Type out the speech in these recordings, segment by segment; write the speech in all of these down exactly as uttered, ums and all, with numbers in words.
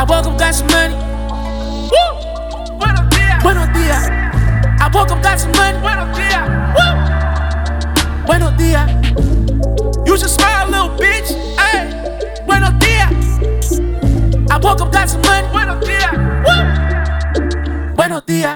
I woke up, got some money. Woo! Buenos dias. Buenos dias. I woke up, got some money. Buenos dias. Woo! Buenos dias. You should smile, little bitch. Ay. Buenos dias. I woke up, got some money. Buenos dias. Woo! Buenos dias.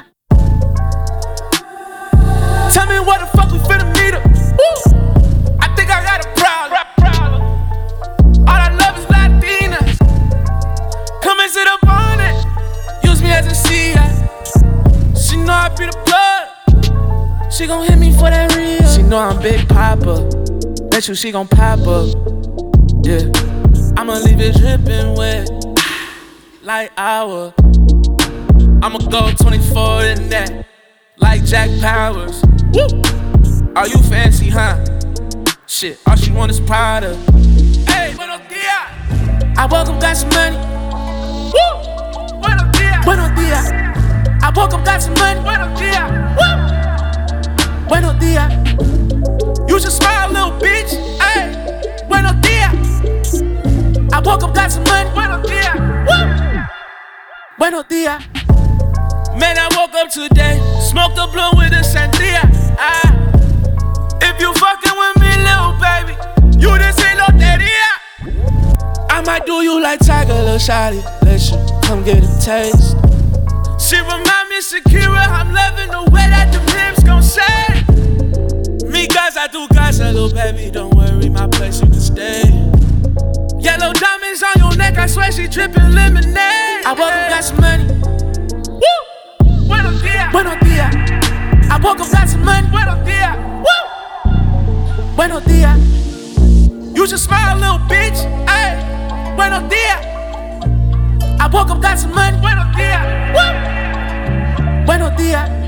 Tell me what the fuck we finna meet up. Woo! I think I got a problem. All I love is Latinas. Come and sit up on it. Use me as a C I. She know I be the plug. She gon' hit me for that real. She know I'm Big Papa. Bet you she gon' pop up. Yeah, I'ma leave it drippin' wet like Iowa. I'ma go twenty-four in that, like Jack Powers. Woo! Are you fancy, huh? Shit, all she want is Prada. Hey, buenos dias. I woke up, got some money. Woo! Buenos dias. Buenos dias. I woke up, got some money. Buenos dias. Woo! Buenos dias. You should smile, little bitch. Hey, buenos dias. I woke up, got some money. Buenos dias. Woo! Buenos dias. Man, I woke up today, smoked a blunt with a sangria. Ah, if you fucking with me, little baby, you this ain't loteria. I might do you like Tiger, little shawty, let you come get a taste. She remind me of Shakira, I'm loving the way that the lips gon' say. Me casa, tu casa, little baby, don't worry, my place you can stay. Yellow diamonds on your neck, I swear she drippin' lemonade. I woke up, got some money. Buenos dias. Buenos dias. I woke up, got some money. Buenos dias. Woo! Buenos dias. You should smile, little bitch. Ay. Buenos dias. I woke up, got some money. Buenos dias. Woo! Buenos dias.